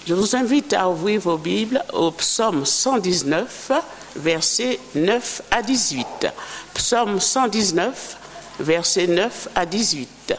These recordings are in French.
Je vous invite à ouvrir vos Bibles au psaume 119, versets 9 à 18. Psaume 119, versets 9 à 18.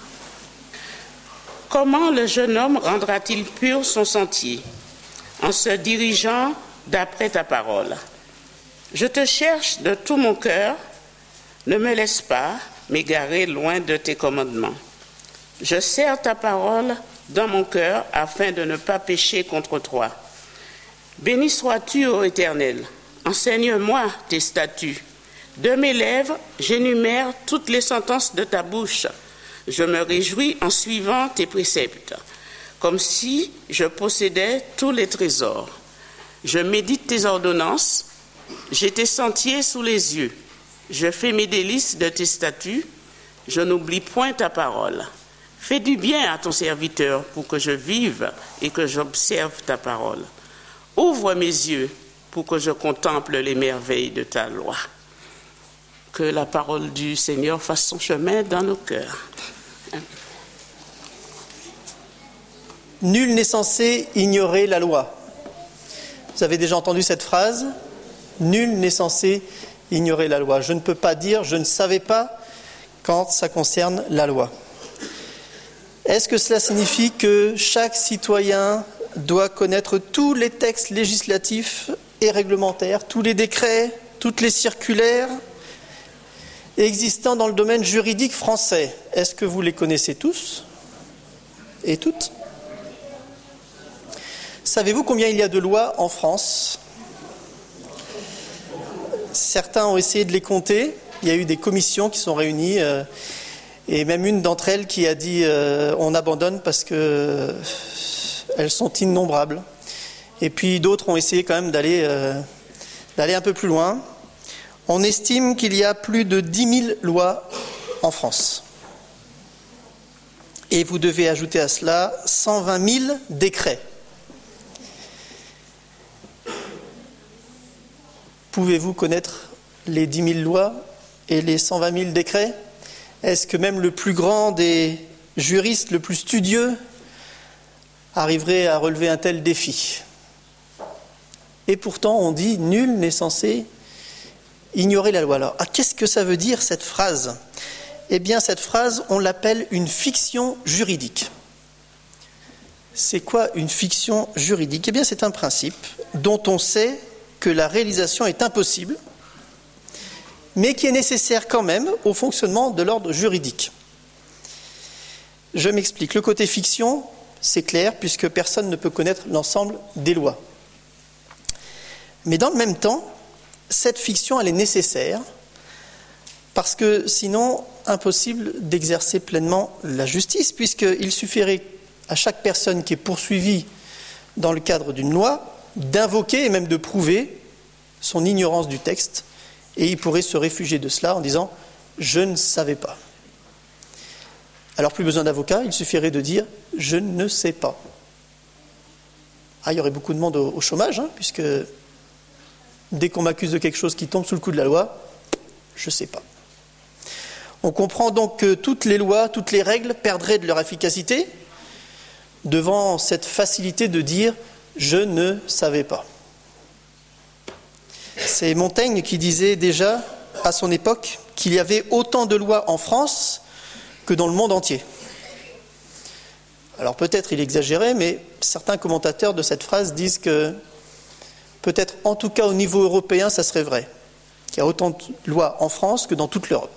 Comment le jeune homme rendra-t-il pur son sentier? En se dirigeant d'après ta parole. Je te cherche de tout mon cœur, ne me laisse pas m'égarer loin de tes commandements. Je serre ta parole dans mon cœur afin de ne pas pécher contre toi. Béni sois-tu, ô Éternel, enseigne-moi tes statuts. De mes lèvres, j'énumère toutes les sentences de ta bouche. Je me réjouis en suivant tes préceptes, comme si je possédais tous les trésors. Je médite tes ordonnances, j'ai tes sentiers sous les yeux. Je fais mes délices de tes statuts, je n'oublie point ta parole. Fais du bien à ton serviteur pour que je vive et que j'observe ta parole. Ouvre mes yeux pour que je contemple les merveilles de ta loi. Que la parole du Seigneur fasse son chemin dans nos cœurs. Nul n'est censé ignorer la loi. Vous avez déjà entendu cette phrase? Nul n'est censé ignorer la loi. Je ne peux pas dire je ne savais pas quand ça concerne la loi. Est-ce que cela signifie que chaque citoyen doit connaître tous les textes législatifs et réglementaires, tous les décrets, toutes les circulaires existant dans le domaine juridique français? Est-ce que vous les connaissez tous et toutes? Savez-vous combien il y a de lois en France? Certains ont essayé de les compter. Il y a eu des commissions qui sont réunies et même une d'entre elles qui a dit on abandonne parce qu'elles sont innombrables. Et puis d'autres ont essayé quand même d'aller un peu plus loin. On estime qu'il y a plus de 10 000 lois en France. Et vous devez ajouter à cela 120 000 décrets. Pouvez-vous connaître les 10 000 lois et les 120 000 décrets? Est-ce que même le plus grand des juristes, le plus studieux, arriverait à relever un tel défi? Et pourtant, on dit « nul n'est censé ignorer la loi ». Alors, qu'est-ce que ça veut dire cette phrase? Eh bien, cette phrase, on l'appelle une fiction juridique. C'est quoi une fiction juridique? Eh bien, c'est un principe dont on sait que la réalisation est impossible, mais qui est nécessaire quand même au fonctionnement de l'ordre juridique. Je m'explique. Le côté fiction, c'est clair, puisque personne ne peut connaître l'ensemble des lois. Mais dans le même temps, cette fiction, elle est nécessaire, parce que sinon, impossible d'exercer pleinement la justice, puisqu'il suffirait à chaque personne qui est poursuivie dans le cadre d'une loi d'invoquer et même de prouver son ignorance du texte, et il pourrait se réfugier de cela en disant « je ne savais pas ». Alors plus besoin d'avocat, il suffirait de dire « je ne sais pas ». Ah, il y aurait beaucoup de monde au chômage, puisque dès qu'on m'accuse de quelque chose qui tombe sous le coup de la loi, je ne sais pas. On comprend donc que toutes les lois, toutes les règles perdraient de leur efficacité devant cette facilité de dire « je ne savais pas ». C'est Montaigne qui disait déjà à son époque qu'il y avait autant de lois en France que dans le monde entier. Alors peut-être il exagérait, mais certains commentateurs de cette phrase disent que peut-être en tout cas au niveau européen ça serait vrai, qu'il y a autant de lois en France que dans toute l'Europe.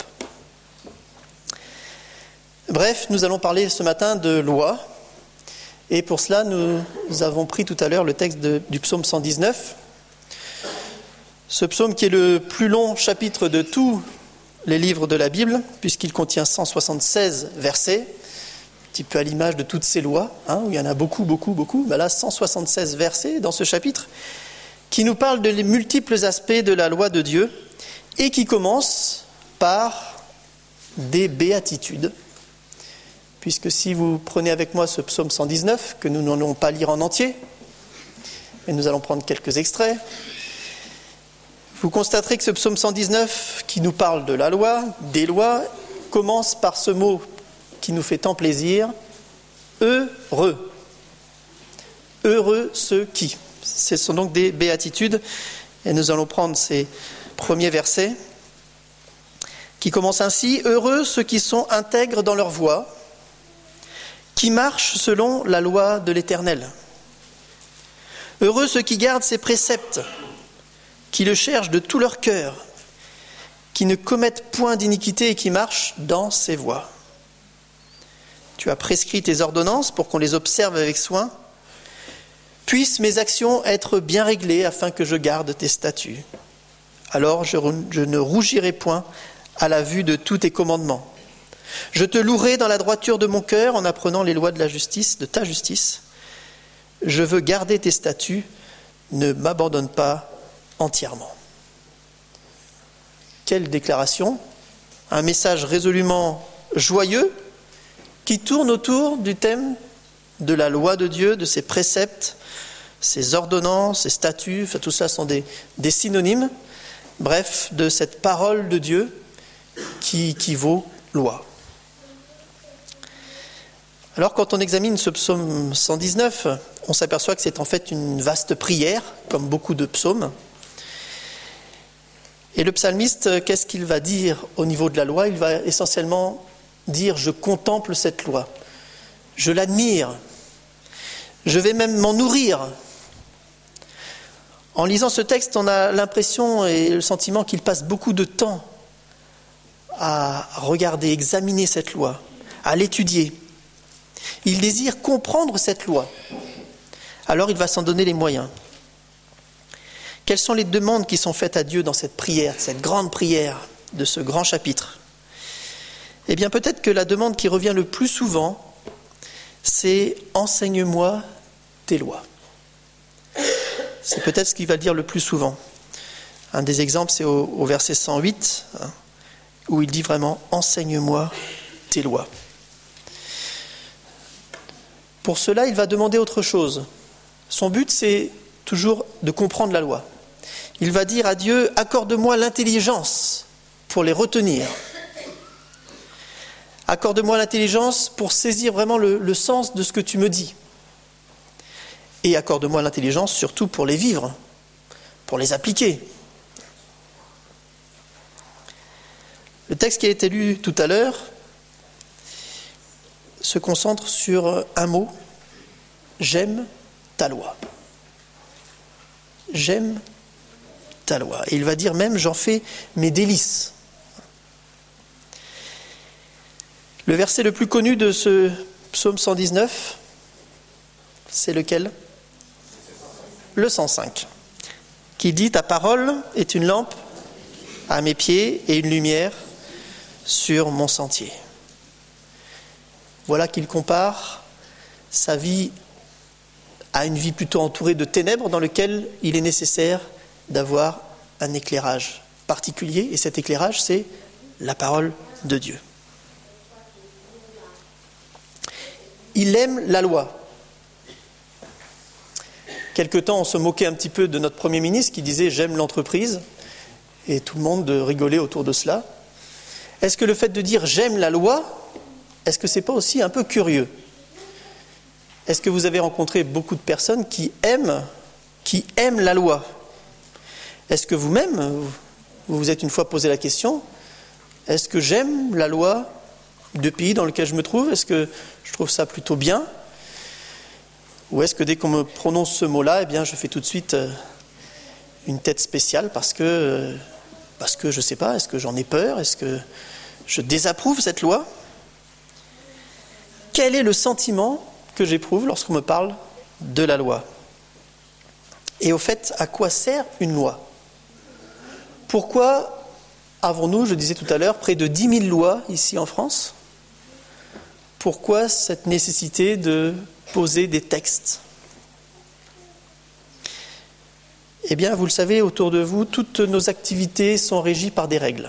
Bref, nous allons parler ce matin de lois, et pour cela nous avons pris tout à l'heure le texte du psaume 119. Ce psaume qui est le plus long chapitre de tous les livres de la Bible, puisqu'il contient 176 versets, un petit peu à l'image de toutes ces lois, où il y en a beaucoup. Ben là, 176 versets dans ce chapitre, qui nous parlent des multiples aspects de la loi de Dieu, et qui commence par des béatitudes. Puisque si vous prenez avec moi ce psaume 119, que nous n'allons pas lire en entier, mais nous allons prendre quelques extraits, vous constaterez que ce psaume 119, qui nous parle de la loi, des lois, commence par ce mot qui nous fait tant plaisir, heureux. Heureux. heureux ceux qui. Ce sont donc des béatitudes, et nous allons prendre ces premiers versets qui commencent ainsi. Heureux ceux qui sont intègres dans leur voie, qui marchent selon la loi de l'Éternel. Heureux ceux qui gardent ses préceptes, qui le cherchent de tout leur cœur, qui ne commettent point d'iniquité et qui marchent dans ses voies. Tu as prescrit tes ordonnances pour qu'on les observe avec soin. Puissent mes actions être bien réglées afin que je garde tes statuts. Alors je ne rougirai point à la vue de tous tes commandements. Je te louerai dans la droiture de mon cœur en apprenant les lois de la justice, de ta justice. Je veux garder tes statuts, ne m'abandonne pas entièrement. Quelle déclaration! Un message résolument joyeux qui tourne autour du thème de la loi de Dieu, de ses préceptes, ses ordonnances, ses statuts, tout ça sont des synonymes, bref, de cette parole de Dieu qui vaut loi. Alors quand on examine ce psaume 119, on s'aperçoit que c'est en fait une vaste prière, comme beaucoup de psaumes. Et le psalmiste, qu'est-ce qu'il va dire au niveau de la loi? Il va essentiellement dire « je contemple cette loi, je l'admire, je vais même m'en nourrir ». En lisant ce texte, on a l'impression et le sentiment qu'il passe beaucoup de temps à regarder, examiner cette loi, à l'étudier. Il désire comprendre cette loi. Alors il va s'en donner les moyens. Quelles sont les demandes qui sont faites à Dieu dans cette prière, cette grande prière de ce grand chapitre? Eh bien peut-être que la demande qui revient le plus souvent, c'est « enseigne-moi tes lois ». C'est peut-être ce qu'il va dire le plus souvent. Un des exemples, c'est au verset 108, où il dit vraiment « enseigne-moi tes lois ». Pour cela, il va demander autre chose. Son but, c'est toujours de comprendre la loi. Il va dire à Dieu « accorde-moi l'intelligence pour les retenir ». Accorde-moi l'intelligence pour saisir vraiment le sens de ce que tu me dis. Et accorde-moi l'intelligence surtout pour les vivre, pour les appliquer. Le texte qui a été lu tout à l'heure se concentre sur un mot, j'aime ta loi. J'aime ta loi. Et il va dire même, j'en fais mes délices. Le verset le plus connu de ce psaume 119, c'est lequel? Le 105, qui dit « Ta parole est une lampe à mes pieds et une lumière sur mon sentier. » Voilà qu'il compare sa vie à une vie plutôt entourée de ténèbres dans laquelle il est nécessaire d'avoir un éclairage particulier. Et cet éclairage, c'est la parole de Dieu. Il aime la loi. Quelque temps, on se moquait un petit peu de notre Premier ministre qui disait « j'aime l'entreprise » et tout le monde rigolait autour de cela. Est-ce que le fait de dire « j'aime la loi », est-ce que ce n'est pas aussi un peu curieux? Est-ce que vous avez rencontré beaucoup de personnes qui aiment la loi? Est-ce que vous-même, vous vous êtes une fois posé la question, est-ce que j'aime la loi du pays dans lequel je me trouve? Est-ce que je trouve ça plutôt bien? Ou est-ce que dès qu'on me prononce ce mot-là, eh bien, je fais tout de suite une tête spéciale parce que je ne sais pas, est-ce que j'en ai peur? Est-ce que je désapprouve cette loi? Quel est le sentiment que j'éprouve lorsqu'on me parle de la loi? Et au fait, à quoi sert une loi? Pourquoi avons-nous, je disais tout à l'heure, près de 10 000 lois ici en France? Pourquoi cette nécessité de poser des textes? Eh bien, vous le savez, autour de vous, toutes nos activités sont régies par des règles.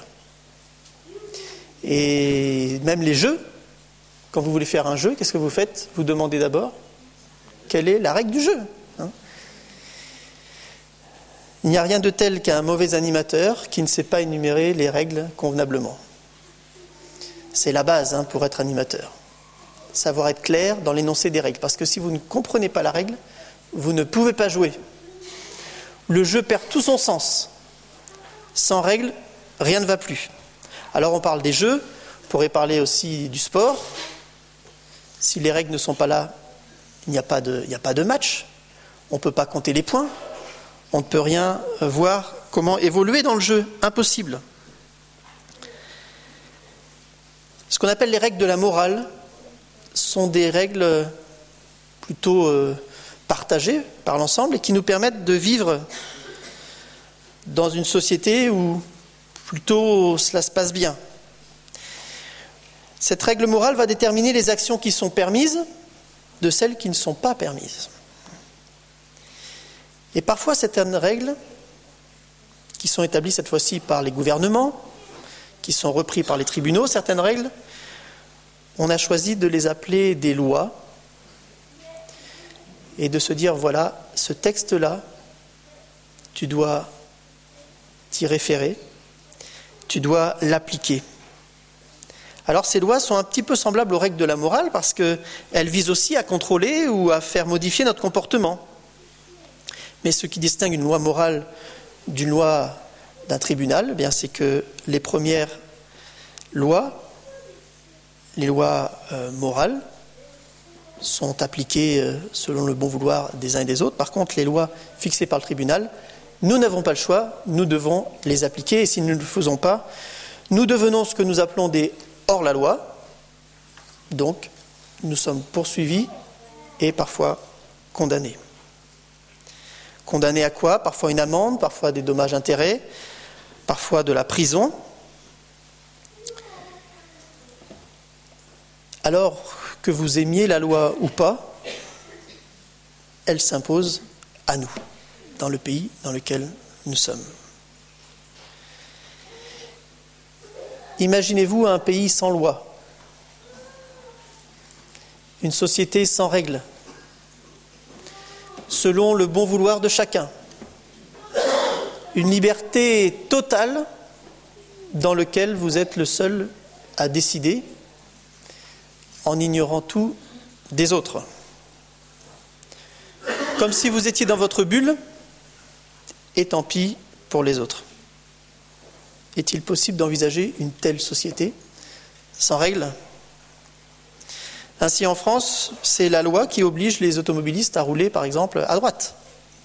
Et même les jeux, quand vous voulez faire un jeu, qu'est-ce que vous faites? Vous demandez d'abord quelle est la règle du jeu. Il n'y a rien de tel qu'un mauvais animateur qui ne sait pas énumérer les règles convenablement. C'est la base pour être animateur. Savoir être clair dans l'énoncé des règles. Parce que si vous ne comprenez pas la règle, vous ne pouvez pas jouer. Le jeu perd tout son sens. Sans règles, rien ne va plus. Alors on parle des jeux, on pourrait parler aussi du sport. Si les règles ne sont pas là, il n'y a pas de match. On ne peut pas compter les points. On ne peut rien voir comment évoluer dans le jeu. Impossible. Ce qu'on appelle les règles de la morale sont des règles plutôt partagées par l'ensemble et qui nous permettent de vivre dans une société où plutôt cela se passe bien. Cette règle morale va déterminer les actions qui sont permises de celles qui ne sont pas permises. Et parfois, certaines règles, qui sont établies cette fois-ci par les gouvernements, qui sont reprises par les tribunaux, certaines règles, on a choisi de les appeler des lois et de se dire, voilà, ce texte-là, tu dois t'y référer, tu dois l'appliquer. Alors ces lois sont un petit peu semblables aux règles de la morale parce qu'elles visent aussi à contrôler ou à faire modifier notre comportement. Mais ce qui distingue une loi morale d'une loi d'un tribunal, eh bien, c'est que les premières lois, les lois morales, sont appliquées selon le bon vouloir des uns et des autres. Par contre, les lois fixées par le tribunal, nous n'avons pas le choix, nous devons les appliquer. Et si nous ne le faisons pas, nous devenons ce que nous appelons des hors-la-loi. Donc, nous sommes poursuivis et parfois condamnés. Condamnés à quoi ? Parfois une amende, parfois des dommages-intérêts, parfois de la prison. Alors que vous aimiez la loi ou pas, elle s'impose à nous, dans le pays dans lequel nous sommes. Imaginez-vous un pays sans loi, une société sans règles, selon le bon vouloir de chacun, une liberté totale dans laquelle vous êtes le seul à décider en ignorant tout des autres. Comme si vous étiez dans votre bulle, et tant pis pour les autres. Est-il possible d'envisager une telle société sans règles ? Ainsi en France, c'est la loi qui oblige les automobilistes à rouler par exemple à droite.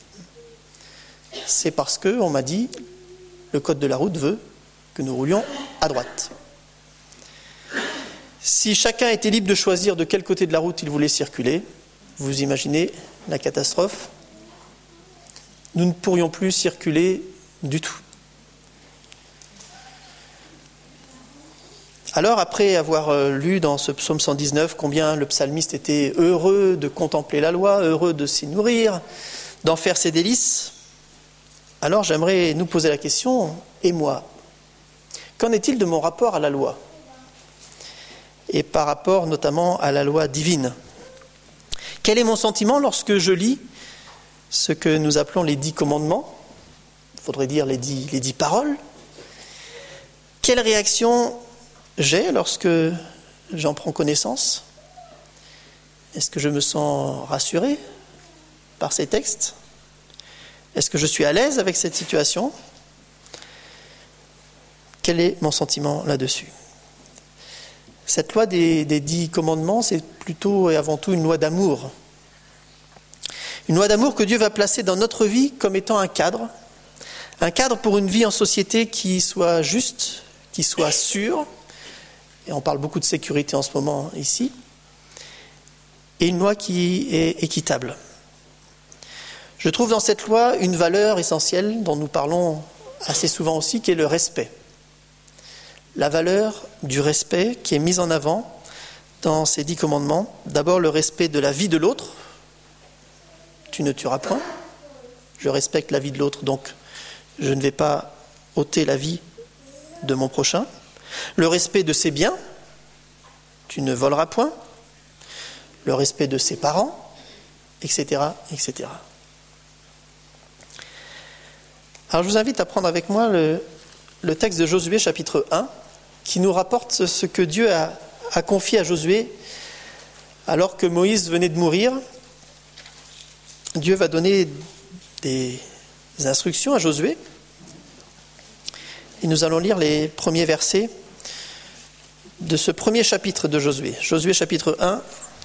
C'est parce que, on m'a dit, le code de la route veut que nous roulions à droite. Si chacun était libre de choisir de quel côté de la route il voulait circuler, vous imaginez la catastrophe. Nous ne pourrions plus circuler du tout. Alors, après avoir lu dans ce psaume 119 combien le psalmiste était heureux de contempler la loi, heureux de s'y nourrir, d'en faire ses délices, alors j'aimerais nous poser la question, et moi, qu'en est-il de mon rapport à la loi ? Et par rapport notamment à la loi divine. Quel est mon sentiment lorsque je lis ce que nous appelons les 10 commandements ? Il faudrait dire les 10 paroles. Quelle réaction j'ai lorsque j'en prends connaissance ? Est-ce que je me sens rassuré par ces textes ? Est-ce que je suis à l'aise avec cette situation ? Quel est mon sentiment là-dessus ? Cette loi des 10 commandements, c'est plutôt et avant tout une loi d'amour. Une loi d'amour que Dieu va placer dans notre vie comme étant un cadre pour une vie en société qui soit juste, qui soit sûre, et on parle beaucoup de sécurité en ce moment ici, et une loi qui est équitable. Je trouve dans cette loi une valeur essentielle dont nous parlons assez souvent aussi, qui est le respect. La valeur du respect qui est mise en avant dans ces 10 commandements. D'abord, le respect de la vie de l'autre. Tu ne tueras point. Je respecte la vie de l'autre, donc je ne vais pas ôter la vie de mon prochain. Le respect de ses biens. Tu ne voleras point. Le respect de ses parents, etc., etc. Alors je vous invite à prendre avec moi le texte de Josué chapitre 1 qui nous rapporte ce que Dieu a confié à Josué alors que Moïse venait de mourir Dieu va donner des instructions à Josué. Et nous allons lire les premiers versets de ce premier chapitre de Josué. Josué chapitre 1,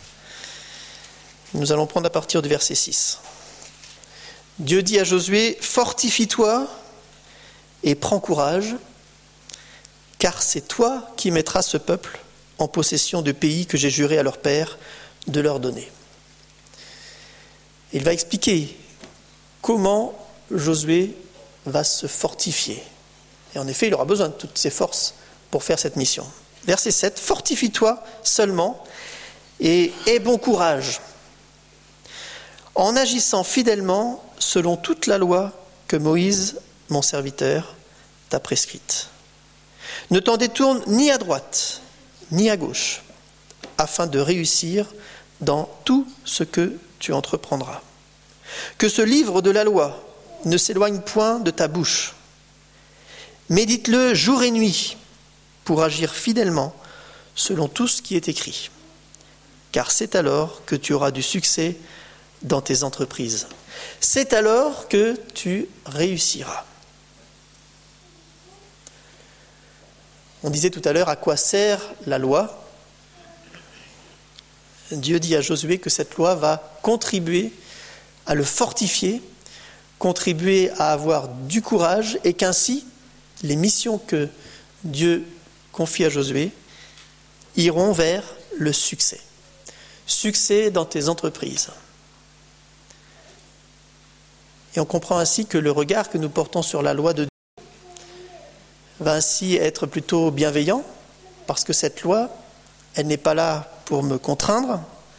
nous allons prendre à partir du verset 6. Dieu dit à Josué, « Fortifie-toi et prends courage, car c'est toi qui mettras ce peuple en possession du pays que j'ai juré à leur père de leur donner. » Il va expliquer comment Josué va se fortifier. Et en effet, il aura besoin de toutes ses forces pour faire cette mission. Verset 7, « Fortifie-toi seulement et aie bon courage, en agissant fidèlement selon toute la loi que Moïse, mon serviteur, t'a prescrite. Ne t'en détourne ni à droite, ni à gauche, afin de réussir dans tout ce que tu entreprendras. Que ce livre de la loi ne s'éloigne point de ta bouche. Médite-le jour et nuit pour agir fidèlement selon tout ce qui est écrit. Car c'est alors que tu auras du succès dans tes entreprises. C'est alors que tu réussiras. » On disait tout à l'heure à quoi sert la loi. Dieu dit à Josué que cette loi va contribuer à le fortifier, contribuer à avoir du courage et qu'ainsi les missions que Dieu confie à Josué iront vers le succès. Succès dans tes entreprises. Et on comprend ainsi que le regard que nous portons sur la loi de Dieu va ainsi être plutôt bienveillant, parce que cette loi, elle n'est pas là pour me contraindre,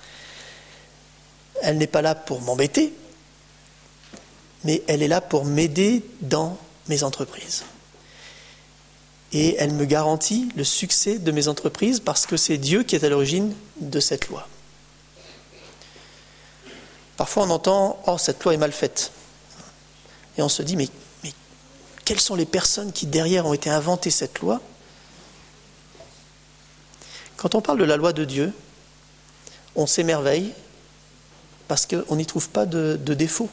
elle n'est pas là pour m'embêter, mais elle est là pour m'aider dans mes entreprises. Et elle me garantit le succès de mes entreprises parce que c'est Dieu qui est à l'origine de cette loi. Parfois on entend « Oh, cette loi est mal faite ». Et on se dit « Mais quelles sont les personnes qui derrière ont été inventées cette loi ?» Quand on parle de la loi de Dieu, on s'émerveille parce qu'on n'y trouve pas de défaut.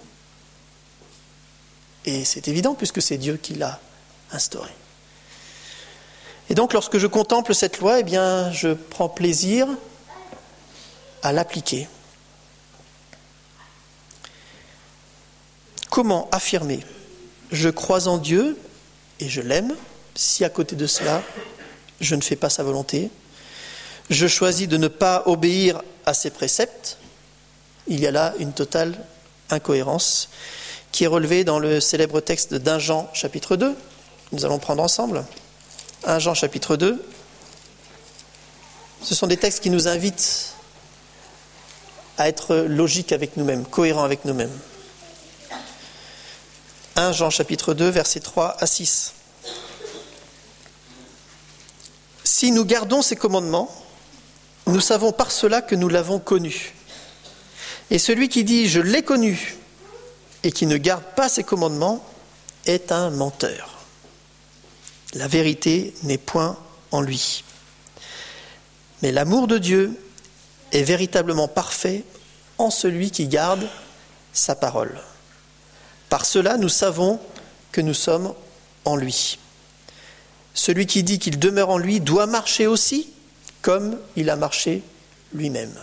Et c'est évident puisque c'est Dieu qui l'a instaurée. Et donc lorsque je contemple cette loi, eh bien, je prends plaisir à l'appliquer. Comment affirmer « Je crois en Dieu et je l'aime » si à côté de cela, je ne fais pas sa volonté. Je choisis de ne pas obéir à ses préceptes. Il y a là une totale incohérence qui est relevée dans le célèbre texte d'1 Jean chapitre 2. Nous allons prendre ensemble 1 Jean chapitre 2. Ce sont des textes qui nous invitent à être logiques avec nous-mêmes, cohérents avec nous-mêmes. 1 Jean chapitre 2, versets 3 à 6. « Si nous gardons ces commandements, nous savons par cela que nous l'avons connu. Et celui qui dit « Je l'ai connu » et qui ne garde pas ses commandements est un menteur. La vérité n'est point en lui. Mais l'amour de Dieu est véritablement parfait en celui qui garde sa parole. Par cela, nous savons que nous sommes en lui. Celui qui dit qu'il demeure en lui doit marcher aussi comme il a marché lui-même.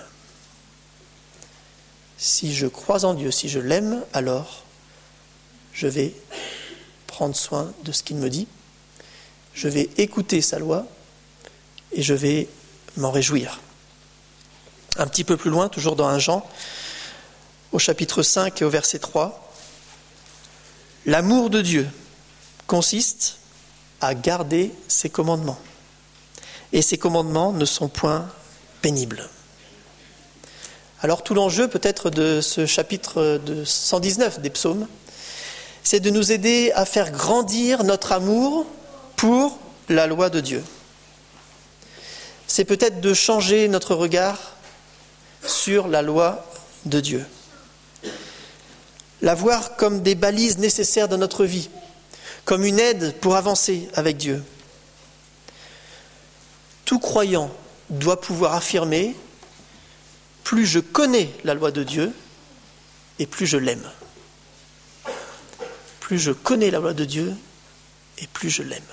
Si je crois en Dieu, si je l'aime, alors je vais prendre soin de ce qu'il me dit, je vais écouter sa loi et je vais m'en réjouir. Un petit peu plus loin, toujours dans 1 Jean, au chapitre 5 et au verset 3, l'amour de Dieu consiste à garder ses commandements. Et ces commandements ne sont point pénibles. Alors tout l'enjeu peut-être de ce chapitre de 119 des psaumes, c'est de nous aider à faire grandir notre amour pour la loi de Dieu. C'est peut-être de changer notre regard sur la loi de Dieu. La voir comme des balises nécessaires dans notre vie, comme une aide pour avancer avec Dieu. Tout croyant doit pouvoir affirmer « Plus je connais la loi de Dieu, et plus je l'aime. Plus je connais la loi de Dieu et plus je l'aime.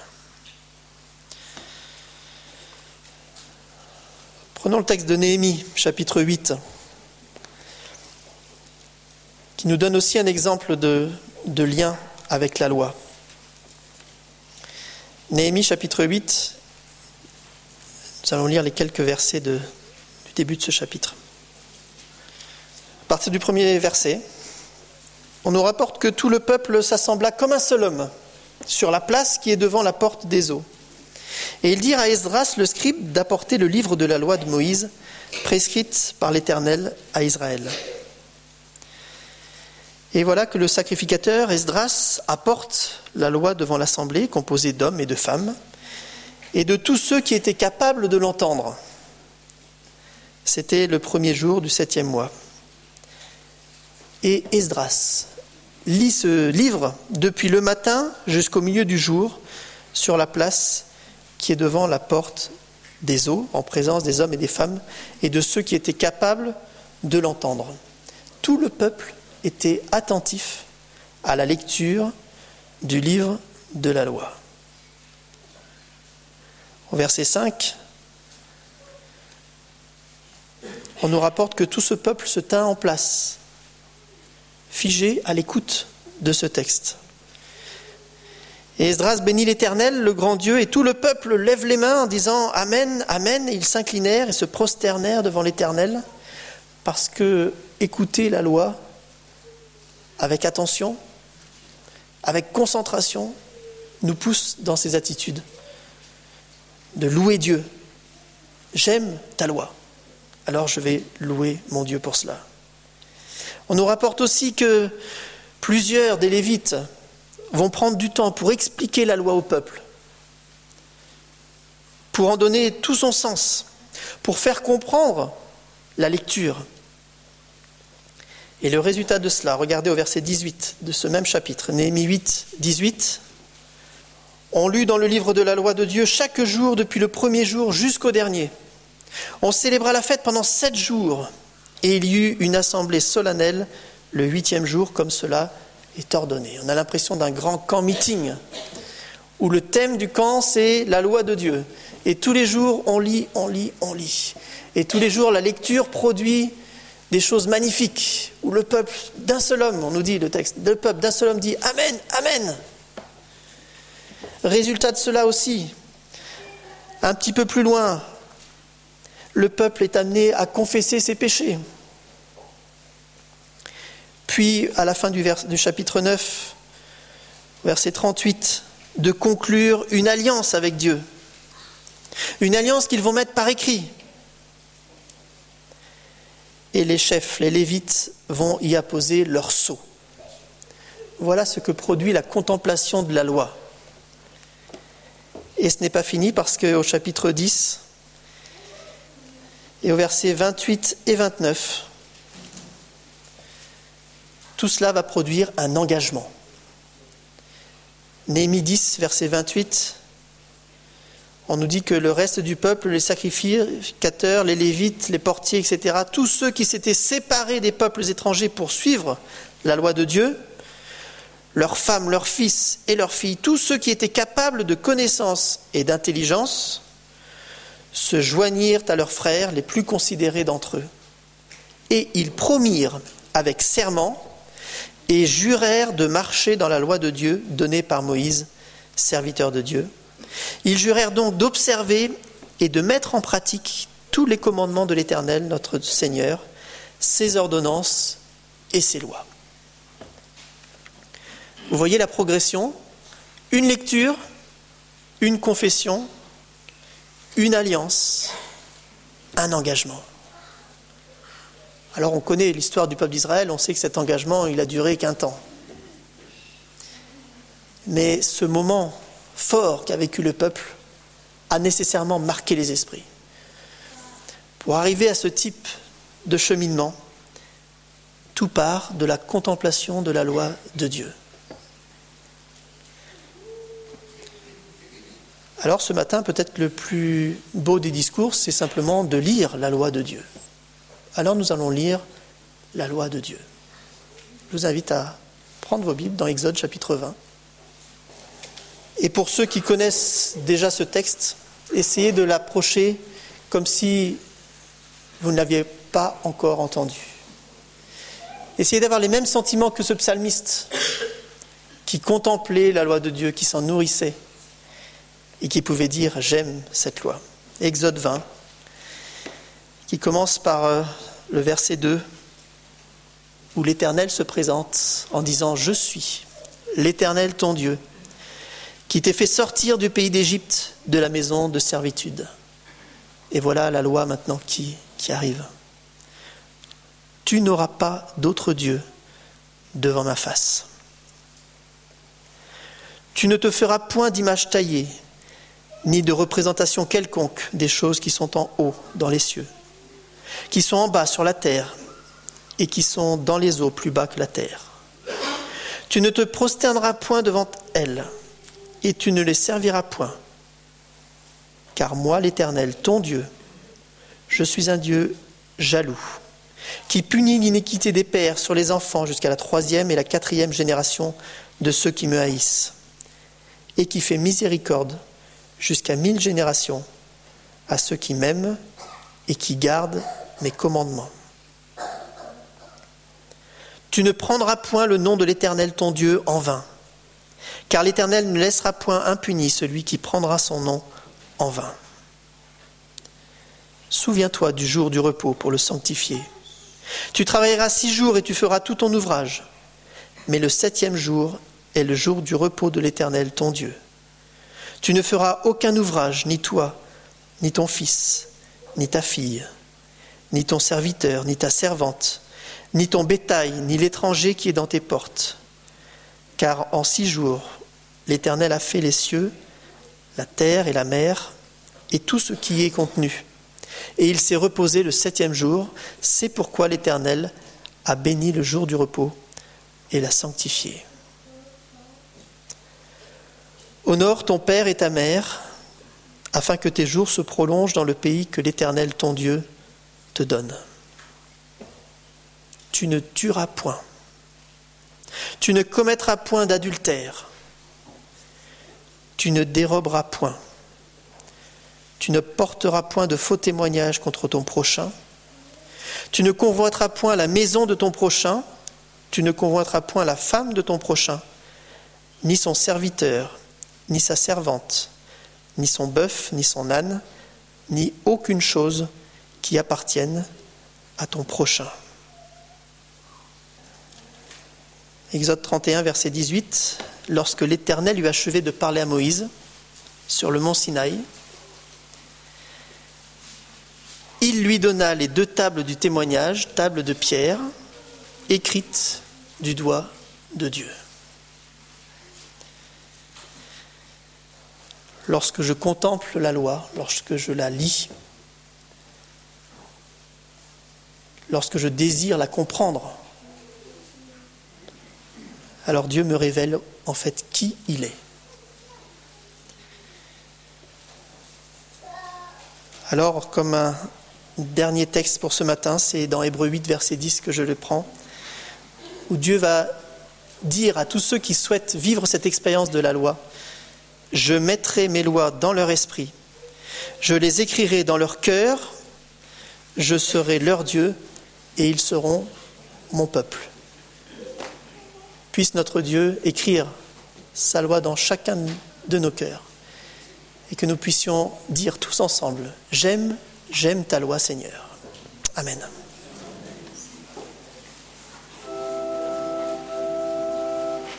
Prenons le texte de Néhémie, chapitre 8, qui nous donne aussi un exemple de lien avec la loi. Néhémie, chapitre 8, nous allons lire les quelques versets du début de ce chapitre. À partir du premier verset, on nous rapporte que tout le peuple s'assembla comme un seul homme sur la place qui est devant la porte des eaux. Et ils dirent à Esdras le scribe d'apporter le livre de la loi de Moïse, prescrite par l'Éternel à Israël. Et voilà que le sacrificateur Esdras apporte la loi devant l'assemblée, composée d'hommes et de femmes, et de tous ceux qui étaient capables de l'entendre. C'était le premier jour du 7e mois. Et Esdras lit ce livre depuis le matin jusqu'au milieu du jour sur la place qui est devant la porte des eaux, en présence des hommes et des femmes et de ceux qui étaient capables de l'entendre. Tout le peuple était attentif à la lecture du livre de la loi. Au verset 5, on nous rapporte que tout ce peuple se tint en place, figé à l'écoute de ce texte. Et Esdras bénit l'Éternel, le grand Dieu, et tout le peuple lève les mains en disant « Amen, Amen ». Et ils s'inclinèrent et se prosternèrent devant l'Éternel, parce que écouter la loi avec attention, avec concentration, nous pousse dans ces attitudes de louer Dieu. J'aime ta loi, alors je vais louer mon Dieu pour cela. On nous rapporte aussi que plusieurs des Lévites vont prendre du temps pour expliquer la loi au peuple, pour en donner tout son sens, pour faire comprendre la lecture. Et le résultat de cela, regardez au verset 18 de ce même chapitre, Néhémie 8, 18. On lut dans le livre de la loi de Dieu chaque jour depuis le premier jour jusqu'au dernier. On célébra la fête pendant 7 jours et il y eut une assemblée solennelle le 8e jour comme cela est ordonné. On a l'impression d'un grand camp meeting où le thème du camp c'est la loi de Dieu. Et tous les jours on lit. Et tous les jours la lecture produit des choses magnifiques où le peuple d'un seul homme, on nous dit le texte, le peuple d'un seul homme dit Amen, Amen. Résultat de cela aussi, un petit peu plus loin, le peuple est amené à confesser ses péchés. Puis, à la fin du chapitre 9, verset 38, de conclure une alliance avec Dieu. Une alliance qu'ils vont mettre par écrit. Et les chefs, les Lévites, vont y apposer leur sceau. Voilà ce que produit la contemplation de la loi. Et ce n'est pas fini parce qu'au chapitre 10 et au verset 28 et 29, tout cela va produire un engagement. Néhémie 10, verset 28, on nous dit que le reste du peuple, les sacrificateurs, les Lévites, les portiers, etc., tous ceux qui s'étaient séparés des peuples étrangers pour suivre la loi de Dieu, leurs femmes, leurs fils et leurs filles, tous ceux qui étaient capables de connaissance et d'intelligence, se joignirent à leurs frères les plus considérés d'entre eux. Et ils promirent avec serment et jurèrent de marcher dans la loi de Dieu donnée par Moïse, serviteur de Dieu. Ils jurèrent donc d'observer et de mettre en pratique tous les commandements de l'Éternel, notre Seigneur, ses ordonnances et ses lois. Vous voyez la progression, une lecture, une confession, une alliance, un engagement. Alors on connaît l'histoire du peuple d'Israël, on sait que cet engagement, il a duré qu'un temps. Mais ce moment fort qu'a vécu le peuple a nécessairement marqué les esprits. Pour arriver à ce type de cheminement, tout part de la contemplation de la loi de Dieu. Alors ce matin, peut-être le plus beau des discours, c'est simplement de lire la loi de Dieu. Alors nous allons lire la loi de Dieu. je vous invite à prendre vos Bibles dans Exode chapitre 20. Et pour ceux qui connaissent déjà ce texte, essayez de l'approcher comme si vous ne l'aviez pas encore entendu. Essayez d'avoir les mêmes sentiments que ce psalmiste qui contemplait la loi de Dieu, qui s'en nourrissait et qui pouvait dire « j'aime cette loi ». Exode 20, qui commence par le verset 2, où l'Éternel se présente en disant « Je suis l'Éternel ton Dieu, qui t'ai fait sortir du pays d'Égypte, de la maison de servitude. » Et voilà la loi maintenant qui arrive. « Tu n'auras pas d'autre Dieu devant ma face. Tu ne te feras point d'image taillée, ni de représentation quelconque des choses qui sont en haut dans les cieux, qui sont en bas sur la terre, et qui sont dans les eaux plus bas que la terre. Tu ne te prosterneras point devant elles, et tu ne les serviras point. Car moi, l'Éternel, ton Dieu, je suis un Dieu jaloux, qui punit l'iniquité des pères sur les enfants jusqu'à la 3e et la 4e génération de ceux qui me haïssent, et qui fait miséricorde jusqu'à 1000 générations à ceux qui m'aiment et qui gardent mes commandements. Tu ne prendras point le nom de l'Éternel ton Dieu en vain, car l'Éternel ne laissera point impuni celui qui prendra son nom en vain. Souviens-toi du jour du repos pour le sanctifier. Tu travailleras 6 jours et tu feras tout ton ouvrage, mais le 7e jour est le jour du repos de l'Éternel ton Dieu. Tu ne feras aucun ouvrage, ni toi, ni ton fils, ni ta fille, ni ton serviteur, ni ta servante, ni ton bétail, ni l'étranger qui est dans tes portes. Car en 6 jours, l'Éternel a fait les cieux, la terre et la mer, et tout ce qui y est contenu. Et il s'est reposé le 7e jour. C'est pourquoi l'Éternel a béni le jour du repos et l'a sanctifié. Honore ton père et ta mère, afin que tes jours se prolongent dans le pays que l'Éternel ton Dieu te donne. Tu ne tueras point. Tu ne commettras point d'adultère. Tu ne déroberas point. Tu ne porteras point de faux témoignages contre ton prochain. Tu ne convoiteras point la maison de ton prochain. Tu ne convoiteras point la femme de ton prochain, ni son serviteur, ni sa servante, ni son bœuf, ni son âne, ni aucune chose qui appartienne à ton prochain. Exode 31, verset 18, lorsque l'Éternel eut achevé de parler à Moïse sur le mont Sinaï, il lui donna les 2 tables du témoignage, tables de pierre, écrites du doigt de Dieu. Lorsque je contemple la loi, lorsque je la lis, lorsque je désire la comprendre, alors Dieu me révèle en fait qui il est. Alors, comme un dernier texte pour ce matin, c'est dans Hébreux 8, verset 10 que je le prends, où Dieu va dire à tous ceux qui souhaitent vivre cette expérience de la loi, « Je mettrai mes lois dans leur esprit, je les écrirai dans leur cœur, je serai leur Dieu et ils seront mon peuple. » Puisse notre Dieu écrire sa loi dans chacun de nos cœurs et que nous puissions dire tous ensemble « J'aime ta loi, Seigneur. » Amen.